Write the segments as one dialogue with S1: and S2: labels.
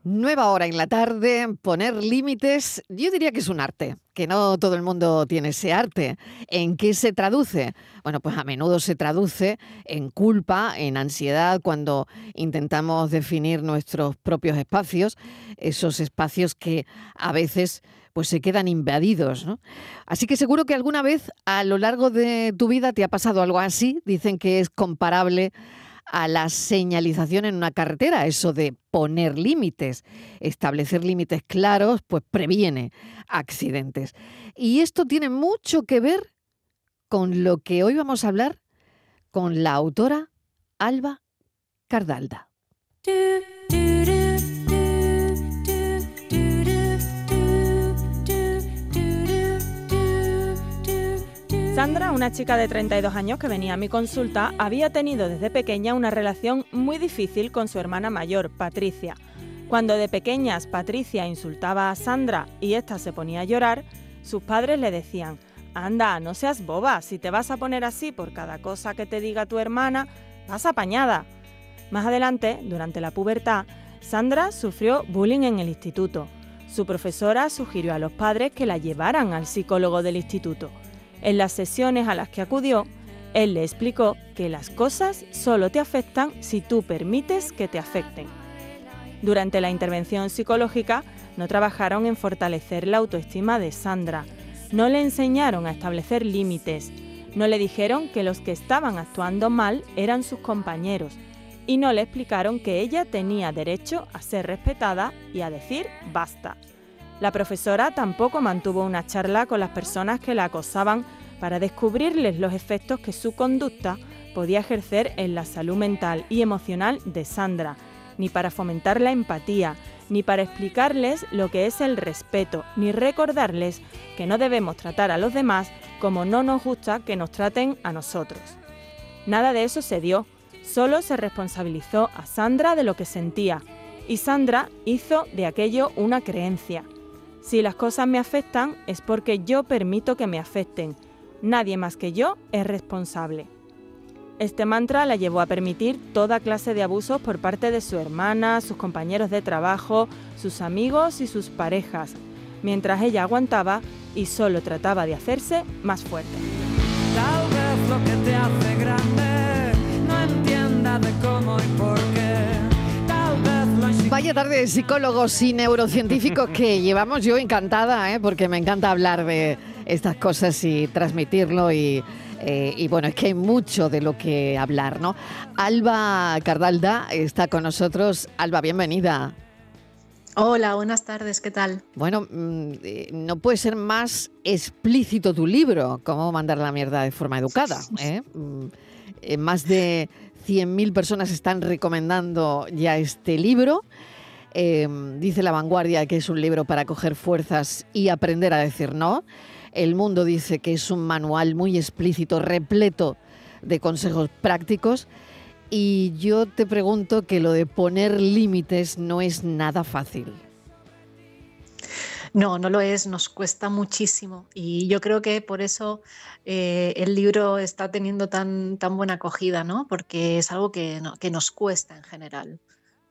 S1: Nueva hora en la tarde, poner límites, yo diría que es un arte, que no todo el mundo tiene ese arte. ¿En qué se traduce? Bueno, pues a menudo se traduce en culpa, en ansiedad, cuando intentamos definir nuestros propios espacios, esos espacios que a veces pues se quedan invadidos, ¿no? Así que seguro que alguna vez a lo largo de tu vida te ha pasado algo así. Dicen que es comparable a la señalización en una carretera, eso de poner límites, establecer límites claros, pues previene accidentes. Y esto tiene mucho que ver con lo que hoy vamos a hablar con la autora Alba Cardalda.
S2: Sandra, una chica de 32 años que venía a mi consulta, había tenido desde pequeña una relación muy difícil con su hermana mayor, Patricia. Cuando de pequeñas Patricia insultaba a Sandra y ésta se ponía a llorar, sus padres le decían: «Anda, no seas boba, si te vas a poner así por cada cosa que te diga tu hermana, vas apañada». Más adelante, durante la pubertad, Sandra sufrió bullying en el instituto. Su profesora sugirió a los padres que la llevaran al psicólogo del instituto. En las sesiones a las que acudió, él le explicó que las cosas solo te afectan si tú permites que te afecten. Durante la intervención psicológica, no trabajaron en fortalecer la autoestima de Sandra, no le enseñaron a establecer límites, no le dijeron que los que estaban actuando mal eran sus compañeros y no le explicaron que ella tenía derecho a ser respetada y a decir basta. La profesora tampoco mantuvo una charla con las personas que la acosaban para descubrirles los efectos que su conducta podía ejercer en la salud mental y emocional de Sandra, ni para fomentar la empatía, ni para explicarles lo que es el respeto, ni recordarles que no debemos tratar a los demás como no nos gusta que nos traten a nosotros. Nada de eso se dio, solo se responsabilizó a Sandra de lo que sentía, y Sandra hizo de aquello una creencia. Si las cosas me afectan es porque yo permito que me afecten. Nadie más que yo es responsable. Este mantra la llevó a permitir toda clase de abusos por parte de su hermana, sus compañeros de trabajo, sus amigos y sus parejas, mientras ella aguantaba y solo trataba de hacerse más fuerte.
S3: Tal vez lo que te hace grande no entienda de cómo y por qué.
S1: Vaya tarde de psicólogos y neurocientíficos que llevamos. Yo encantada, porque me encanta hablar de estas cosas y transmitirlo y bueno, es que hay mucho de lo que hablar, ¿no? Alba Cardalda está con nosotros. Alba, bienvenida.
S4: Hola, buenas tardes, ¿qué tal?
S1: Bueno, no puede ser más explícito tu libro, Cómo mandar la mierda de forma educada, ¿eh? Más de 100.000 personas están recomendando ya este libro. Dice La Vanguardia que es un libro para coger fuerzas y aprender a decir no. El Mundo dice que es un manual muy explícito, repleto de consejos prácticos. Y yo te pregunto que lo de poner límites no es nada fácil.
S4: No, no lo es, nos cuesta muchísimo y yo creo que por eso el libro está teniendo tan buena acogida, ¿no? Porque es algo que nos cuesta en general.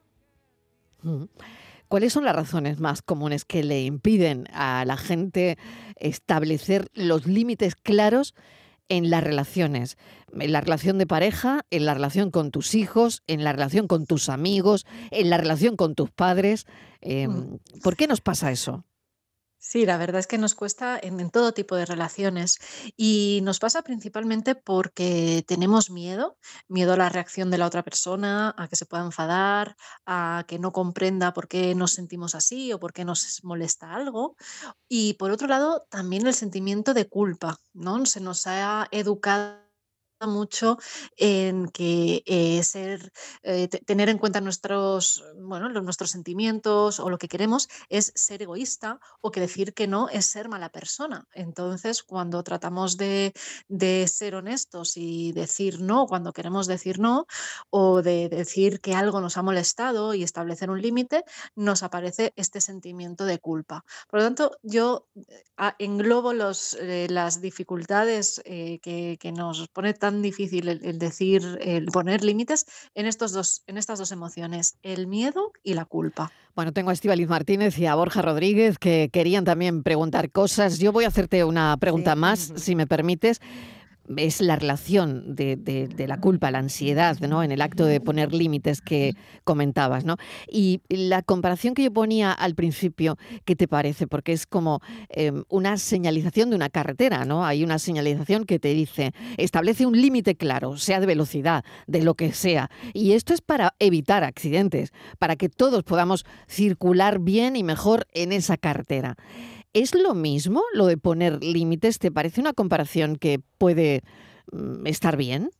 S1: ¿Cuáles son las razones más comunes que le impiden a la gente establecer los límites claros en las relaciones? En la relación de pareja, en la relación con tus hijos, en la relación con tus amigos, en la relación con tus padres. ¿Por qué nos pasa eso?
S4: Sí, la verdad es que nos cuesta en todo tipo de relaciones y nos pasa principalmente porque tenemos miedo a la reacción de la otra persona, a que se pueda enfadar, a que no comprenda por qué nos sentimos así o por qué nos molesta algo. Y por otro lado, también el sentimiento de culpa, ¿no? Se nos ha educado mucho en que tener en cuenta nuestros sentimientos o lo que queremos es ser egoísta o que decir que no es ser mala persona. Entonces, cuando tratamos de ser honestos y decir no cuando queremos decir no, o de decir que algo nos ha molestado y establecer un límite, nos aparece este sentimiento de culpa. Por lo tanto, yo englobo las dificultades que nos pone tan difícil el decir, el poner límites en estas dos emociones, el miedo y la culpa.
S1: Bueno, tengo a Estíbaliz Martínez y a Borja Rodríguez que querían también preguntar cosas. Yo voy a hacerte una pregunta
S5: Sí.
S1: más, si me permites. Es la relación de la culpa, la ansiedad, ¿no? En el acto de poner límites que comentabas, ¿no? Y la comparación que yo ponía al principio, ¿qué te parece? Porque es como una señalización de una carretera, ¿no? Hay una señalización que te dice, establece un límite claro, sea de velocidad, de lo que sea. Y esto es para evitar accidentes, para que todos podamos circular bien y mejor en esa carretera. ¿Es lo mismo lo de poner límites? ¿Te parece una comparación que puede estar bien?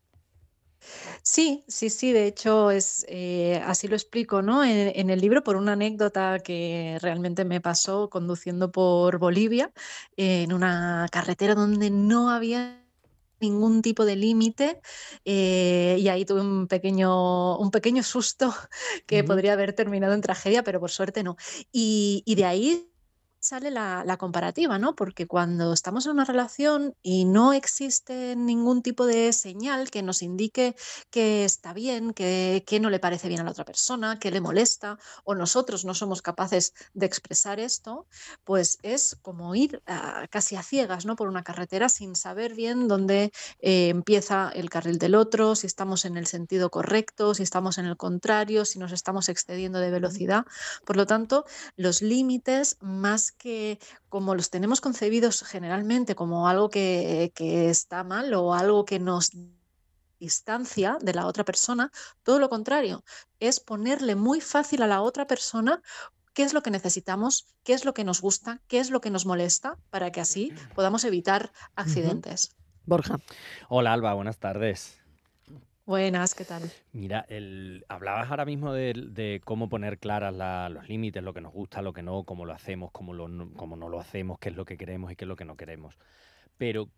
S4: Sí, sí, sí, de hecho así lo explico, ¿no? En el libro por una anécdota que realmente me pasó conduciendo por Bolivia, en una carretera donde no había ningún tipo de límite, y ahí tuve un pequeño susto que
S1: Ujú.
S4: podría haber terminado en tragedia, pero por suerte no. Y de ahí sale la comparativa, ¿no? Porque cuando estamos en una relación y no existe ningún tipo de señal que nos indique que está bien, que no le parece bien a la otra persona, que le molesta, o nosotros no somos capaces de expresar esto, pues es como ir casi a ciegas, ¿no? Por una carretera sin saber bien dónde empieza el carril del otro, si estamos en el sentido correcto, si estamos en el contrario, si nos estamos excediendo de velocidad. Por lo tanto, los límites, más que como los tenemos concebidos generalmente como algo que está mal o algo que nos distancia de la otra persona, todo lo contrario, es ponerle muy fácil a la otra persona qué es lo que necesitamos, qué es lo que nos gusta, qué es lo que nos molesta, para que así podamos evitar
S1: Ujú.
S4: accidentes.
S1: Borja.
S6: Hola Alba, buenas tardes.
S4: Buenas, ¿qué tal?
S6: Mira, hablabas ahora mismo de cómo poner claras los límites, lo que nos gusta, lo que no, cómo lo hacemos, cómo no lo hacemos, qué es lo que queremos y qué es lo que no queremos. Pero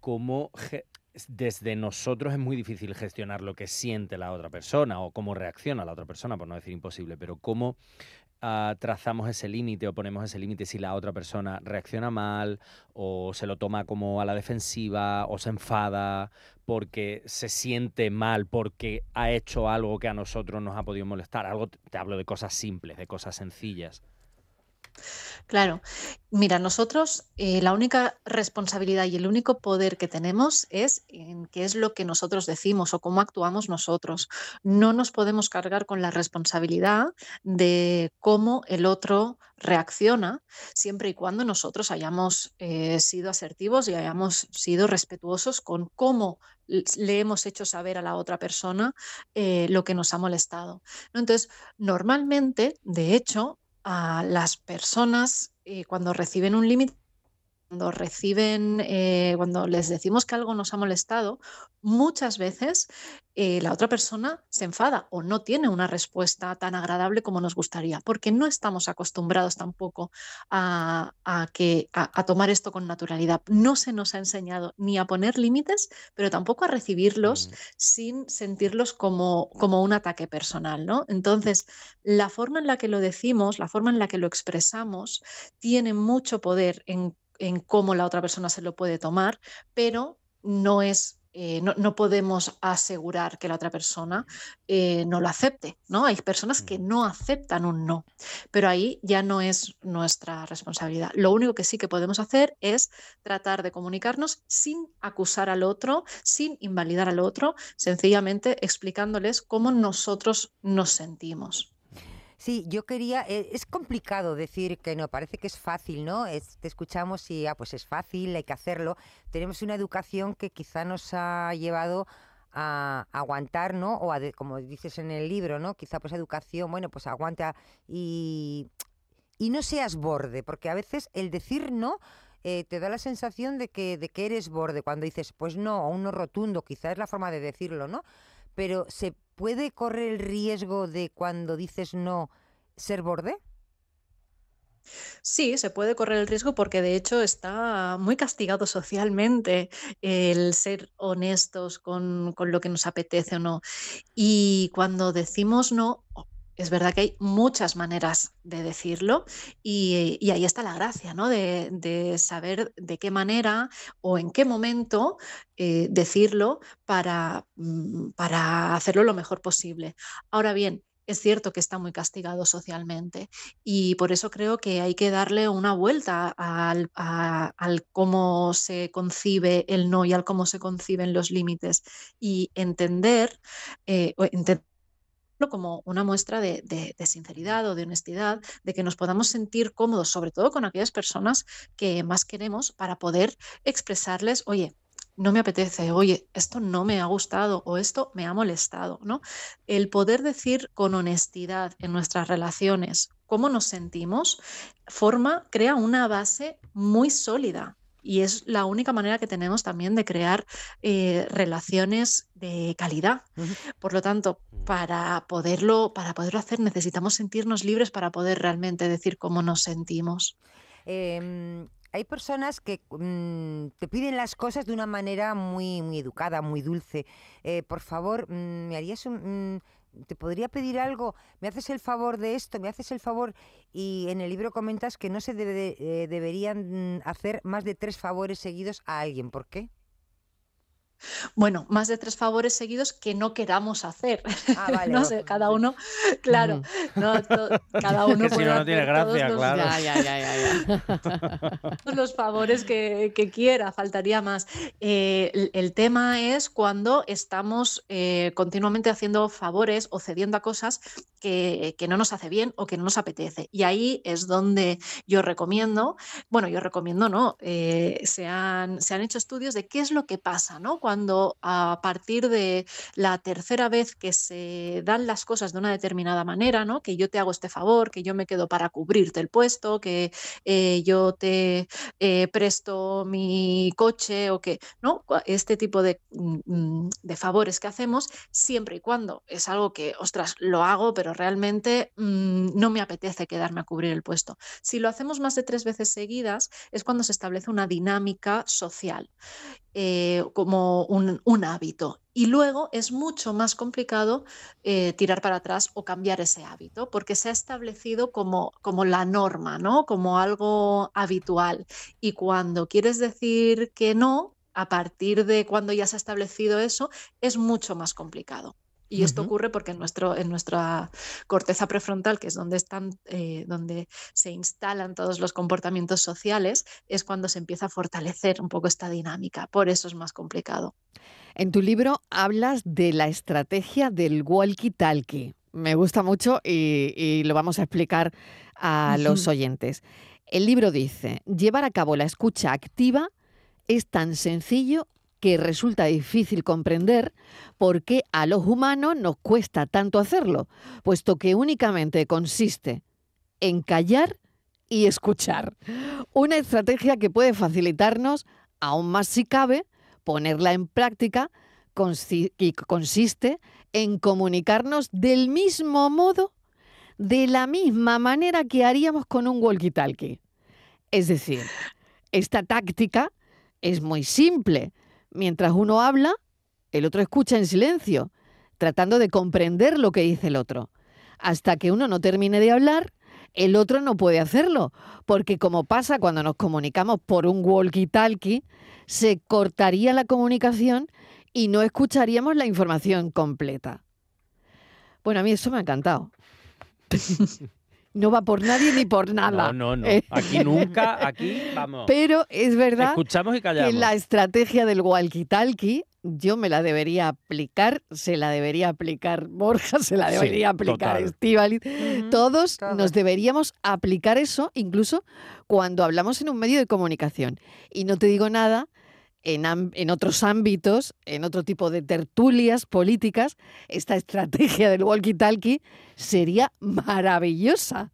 S6: desde nosotros es muy difícil gestionar lo que siente la otra persona o cómo reacciona la otra persona, por no decir imposible, pero cómo trazamos ese límite o ponemos ese límite si la otra persona reacciona mal o se lo toma como a la defensiva o se enfada porque se siente mal, porque ha hecho algo que a nosotros nos ha podido molestar. Te hablo de cosas simples, de cosas sencillas.
S4: Claro, mira, nosotros la única responsabilidad y el único poder que tenemos es en qué es lo que nosotros decimos o cómo actuamos nosotros. No nos podemos cargar con la responsabilidad de cómo el otro reacciona, siempre y cuando nosotros hayamos sido asertivos y hayamos sido respetuosos con cómo le hemos hecho saber a la otra persona lo que nos ha molestado, ¿no? Entonces, normalmente, de hecho, a las personas cuando reciben un límite, cuando les decimos que algo nos ha molestado, muchas veces la otra persona se enfada o no tiene una respuesta tan agradable como nos gustaría, porque no estamos acostumbrados tampoco a tomar esto con naturalidad. No se nos ha enseñado ni a poner límites, pero tampoco a recibirlos
S6: Mm.
S4: sin sentirlos como un ataque personal, ¿no? Entonces, la forma en la que lo decimos, la forma en la que lo expresamos, tiene mucho poder en cómo la otra persona se lo puede tomar, pero no podemos asegurar que la otra persona no lo acepte, ¿no? Hay personas que
S6: Mm.
S4: no aceptan un no, pero ahí ya no es nuestra responsabilidad. Lo único que sí que podemos hacer es tratar de comunicarnos sin acusar al otro, sin invalidar al otro, sencillamente explicándoles cómo nosotros nos sentimos.
S5: Sí, yo quería, es complicado decir que no, parece que es fácil, ¿no? Te escuchamos y pues es fácil, hay que hacerlo. Tenemos una educación que quizá nos ha llevado a aguantar, ¿no? Como dices en el libro, ¿no? Quizá pues educación, bueno, pues aguanta y no seas borde, porque a veces el decir no te da la sensación de que eres borde. Cuando dices pues no, o un no rotundo, quizá es la forma de decirlo, ¿no? Pero ¿se puede correr el riesgo de cuando dices no ser borde?
S4: Sí, se puede correr el riesgo porque de hecho está muy castigado socialmente el ser honestos con lo que nos apetece o no. Y cuando decimos no, Es verdad que hay muchas maneras de decirlo y ahí está la gracia, ¿no? De saber de qué manera o en qué momento decirlo para hacerlo lo mejor posible. Ahora bien, es cierto que está muy castigado socialmente y por eso creo que hay que darle una vuelta al cómo se concibe el no y al cómo se conciben los límites y entender, como una muestra de sinceridad o de honestidad, de que nos podamos sentir cómodos, sobre todo con aquellas personas que más queremos, para poder expresarles, oye, no me apetece, oye, esto no me ha gustado o esto me ha molestado, ¿no? El poder decir con honestidad en nuestras relaciones cómo nos sentimos, crea una base muy sólida. Y es la única manera que tenemos también de crear relaciones de calidad. Por lo tanto, para poderlo hacer necesitamos sentirnos libres para poder realmente decir cómo nos sentimos.
S5: Hay personas que te piden las cosas de una manera muy, muy educada, muy dulce. Por favor, ¿me harías te podría pedir algo? ¿Me haces el favor de esto? ¿Me haces el favor? Y en el libro comentas que no se deberían hacer más de 3 favores seguidos a alguien. ¿Por qué?
S4: Bueno, más de 3 favores seguidos que no queramos hacer.
S5: Vale.
S4: No sé, cada uno, claro, no, cada uno
S6: Que si
S4: puede
S6: no, no tiene
S4: hacer todos
S6: gracia, claro.
S4: los favores que quiera, faltaría más. El tema es cuando estamos continuamente haciendo favores o cediendo a cosas que no nos hace bien o que no nos apetece. Y ahí es donde yo recomiendo, no, se han hecho estudios de qué es lo que pasa, ¿no? Cuando a partir de la 3.ª vez que se dan las cosas de una determinada manera, ¿no? Que yo te hago este favor, que yo me quedo para cubrirte el puesto, que yo te presto mi coche o que, ¿no? Este tipo de favores que hacemos, siempre y cuando es algo que, ostras, lo hago, pero realmente no me apetece quedarme a cubrir el puesto. Si lo hacemos más de 3 veces seguidas, es cuando se establece una dinámica social. Como un hábito. Y luego es mucho más complicado tirar para atrás o cambiar ese hábito, porque se ha establecido como la norma, ¿no? Como algo habitual. Y cuando quieres decir que no, a partir de cuando ya se ha establecido eso, es mucho más complicado. Y esto ocurre porque en nuestra corteza prefrontal, que es donde se instalan todos los comportamientos sociales, es cuando se empieza a fortalecer un poco esta dinámica. Por eso es más complicado.
S1: En tu libro hablas de la estrategia del walkie-talkie. Me gusta mucho y lo vamos a explicar a los oyentes. El libro dice, llevar a cabo la escucha activa es tan sencillo que resulta difícil comprender por qué a los humanos nos cuesta tanto hacerlo, puesto que únicamente consiste en callar y escuchar. Una estrategia que puede facilitarnos, aún más si cabe, ponerla en práctica y consiste en comunicarnos del mismo modo, de la misma manera que haríamos con un walkie-talkie. Es decir, esta táctica es muy simple. Mientras uno habla, el otro escucha en silencio, tratando de comprender lo que dice el otro. Hasta que uno no termine de hablar, el otro no puede hacerlo, porque como pasa cuando nos comunicamos por un walkie-talkie, se cortaría la comunicación y no escucharíamos la información completa. Bueno, a mí eso me ha encantado. No va por nadie ni por nada.
S6: No. Aquí nunca, aquí vamos.
S1: Pero es verdad
S6: escuchamos y callamos.
S1: Que la estrategia del walkie-talkie yo me la debería aplicar, se la debería aplicar Borja, se la debería aplicar Estíbaliz. Todos nos deberíamos aplicar eso, incluso cuando hablamos en un medio de comunicación. Y no te digo nada en otros ámbitos, en otro tipo de tertulias políticas, esta estrategia del walkie-talkie sería maravillosa.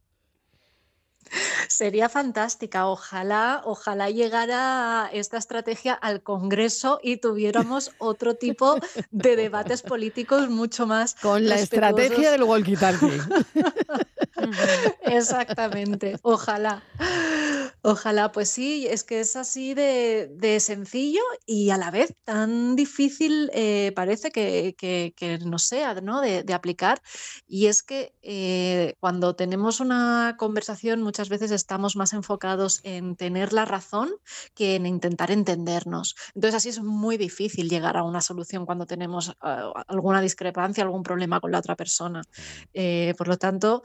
S4: Sería fantástica. Ojalá llegara esta estrategia al Congreso y tuviéramos otro tipo de debates políticos mucho más
S1: con la estrategia del walkie-talkie.
S4: Exactamente. Ojalá. Ojalá, pues sí, es que es así de sencillo y a la vez tan difícil parece que nos sea, ¿no? De aplicar. Y es que cuando tenemos una conversación muchas veces estamos más enfocados en tener la razón que en intentar entendernos. Entonces así es muy difícil llegar a una solución cuando tenemos alguna discrepancia, algún problema con la otra persona.
S6: Mm.
S4: Por lo tanto,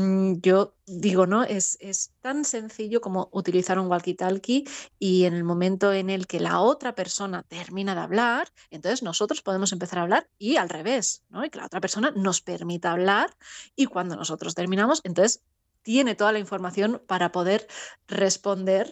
S4: yo digo, ¿no? Es tan sencillo como utilizar un walkie-talkie y en el momento en el que la otra persona termina de hablar, entonces nosotros podemos empezar a hablar y al revés, ¿no? Y que la otra persona nos permita hablar y cuando nosotros terminamos, entonces tiene toda la información para poder responder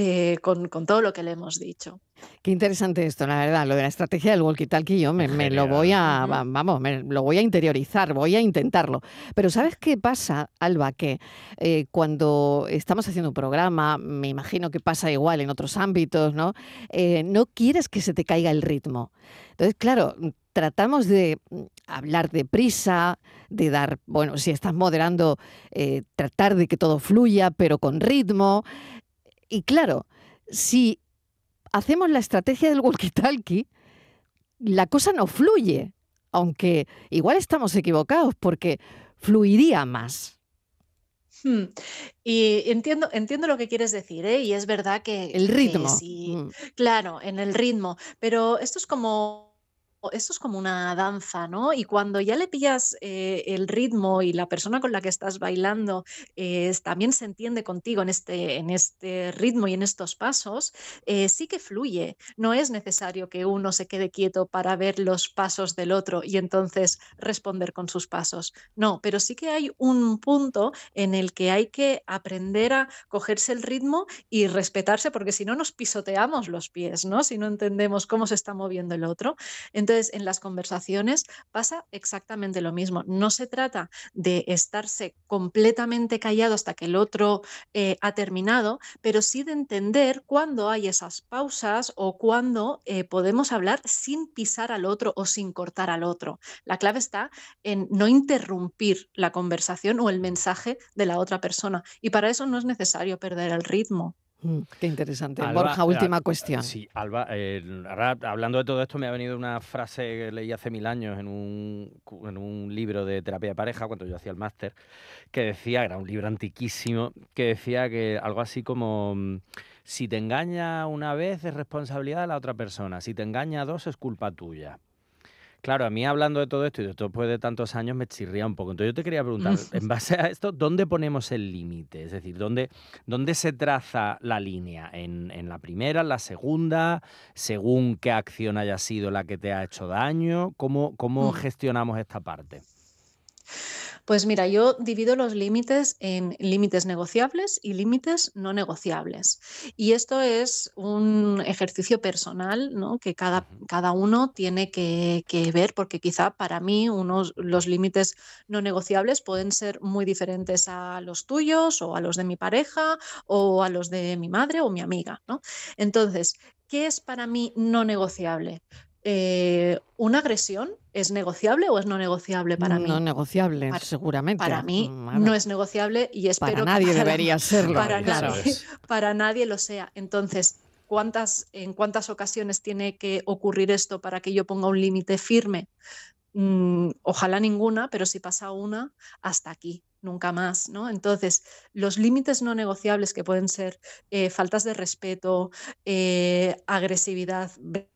S4: con todo lo que le hemos dicho.
S1: Qué interesante esto, la verdad, lo de la estrategia del walkie-talkie, yo me lo voy
S6: Genial.
S1: a,
S4: Ujú.
S1: vamos, me lo voy a interiorizar, voy a intentarlo. Pero ¿sabes qué pasa, Alba? Que cuando estamos haciendo un programa, me imagino que pasa igual en otros ámbitos, ¿no? No quieres que se te caiga el ritmo. Entonces, claro, tratamos de hablar deprisa, de dar, bueno, si estás moderando, tratar de que todo fluya, pero con ritmo. Y claro, si hacemos la estrategia del walkie-talkie, la cosa no fluye, aunque igual estamos equivocados porque fluiría más.
S4: Hmm. Y entiendo lo que quieres decir, ¿eh? Y es verdad
S1: El
S4: que
S1: ritmo.
S4: sí, claro, en el ritmo, pero esto es como una danza, ¿no? Y cuando ya le pillas el ritmo y la persona con la que estás bailando también se entiende contigo en este ritmo y en estos pasos, sí que fluye. No es necesario que uno se quede quieto para ver los pasos del otro y entonces responder con sus pasos. No, pero sí que hay un punto en el que hay que aprender a cogerse el ritmo y respetarse, porque si no nos pisoteamos los pies, ¿no? Si no entendemos cómo se está moviendo el otro. Entonces, en las conversaciones pasa exactamente lo mismo. No se trata de estarse completamente callado hasta que el otro ha terminado, pero sí de entender cuándo hay esas pausas o cuándo podemos hablar sin pisar al otro o sin cortar al otro. La clave está en no interrumpir la conversación o el mensaje de la otra persona. Y para eso no es necesario perder el ritmo.
S1: Qué interesante.
S6: Alba,
S1: Borja, última cuestión.
S6: sí, Alba, ahora hablando de todo esto me ha venido una frase que leí hace 1000 años en un libro de terapia de pareja, cuando yo hacía el máster, que decía, era un libro antiquísimo, que decía que algo así como, si te engaña una vez es responsabilidad de la otra persona, si te engaña dos es culpa tuya. Claro, a mí hablando de todo esto y después de tantos años me chirría un poco. Entonces yo te quería preguntar, en base a esto, ¿dónde ponemos el límite? Es decir, ¿dónde se traza la línea? ¿En la primera, en la segunda? ¿Según qué acción haya sido la que te ha hecho daño? ¿Cómo gestionamos esta parte?
S4: Pues mira, yo divido los límites en límites negociables y límites no negociables. Y esto es un ejercicio personal, ¿no? Que
S6: Ujú.
S4: cada uno tiene que ver, porque quizá para mí los límites no negociables pueden ser muy diferentes a los tuyos o a los de mi pareja o a los de mi madre o mi amiga, ¿no? Entonces, ¿qué es para mí no negociable? ¿Una agresión es negociable o es no negociable para
S1: No
S4: mí?
S1: negociable,
S4: Para, para
S1: seguramente.
S4: mí no
S1: Claro.
S4: es negociable y
S1: Para
S4: espero que
S1: nadie debería serlo,
S6: Claro,
S4: para
S6: eso
S1: claro.
S4: nadie,
S6: es.
S4: para nadie lo sea. Entonces, en cuántas ocasiones tiene que ocurrir esto para que yo ponga un límite firme? Ojalá ninguna, pero si pasa una, hasta aquí, nunca más, ¿no? Entonces, los límites no negociables que pueden ser faltas de respeto, agresividad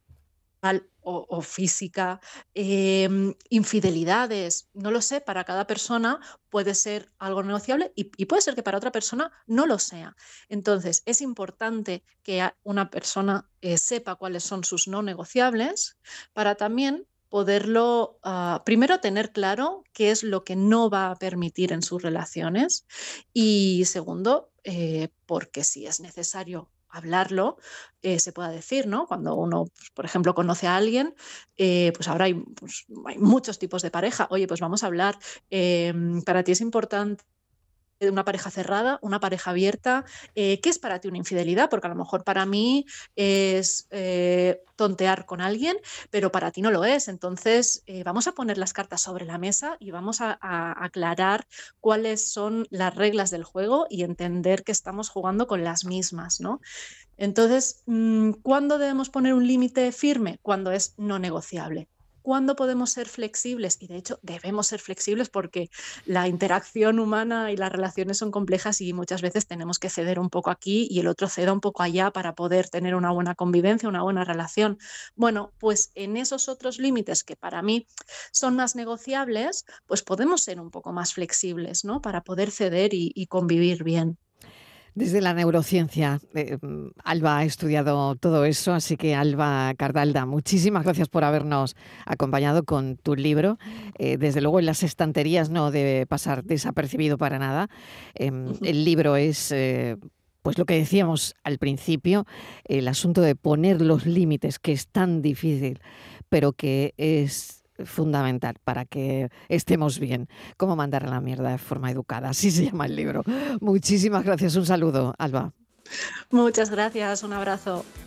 S4: o física, infidelidades, no lo sé, para cada persona puede ser algo negociable y puede ser que para otra persona no lo sea. Entonces, es importante que una persona sepa cuáles son sus no negociables para también poderlo, primero tener claro qué es lo que no va a permitir en sus relaciones y segundo, porque si es necesario hablarlo, se pueda decir, ¿no? Cuando uno, pues, por ejemplo, conoce a alguien, pues ahora hay muchos tipos de pareja. Oye, pues vamos a hablar. Para ti es importante una pareja cerrada, una pareja abierta. ¿Qué es para ti una infidelidad? Porque a lo mejor para mí es tontear con alguien, pero para ti no lo es. Entonces, vamos a poner las cartas sobre la mesa y vamos a aclarar cuáles son las reglas del juego y entender que estamos jugando con las mismas, ¿no? Entonces, ¿cuándo debemos poner un límite firme? Cuando es no negociable. ¿Cuándo podemos ser flexibles? Y de hecho debemos ser flexibles porque la interacción humana y las relaciones son complejas y muchas veces tenemos que ceder un poco aquí y el otro ceda un poco allá para poder tener una buena convivencia, una buena relación. Bueno, pues en esos otros límites que para mí son más negociables, pues podemos ser un poco más flexibles, ¿no? Para poder ceder y convivir bien.
S1: Desde la neurociencia, Alba ha estudiado todo eso, así que Alba Cardalda, muchísimas gracias por habernos acompañado con tu libro. Desde luego en las estanterías no debe pasar desapercibido para nada. El libro es, pues lo que decíamos al principio, el asunto de poner los límites, que es tan difícil, pero que es fundamental para que estemos bien. Cómo mandar a la mierda de forma educada, así se llama el libro. Muchísimas gracias, un saludo, Alba.
S4: Muchas gracias, un abrazo.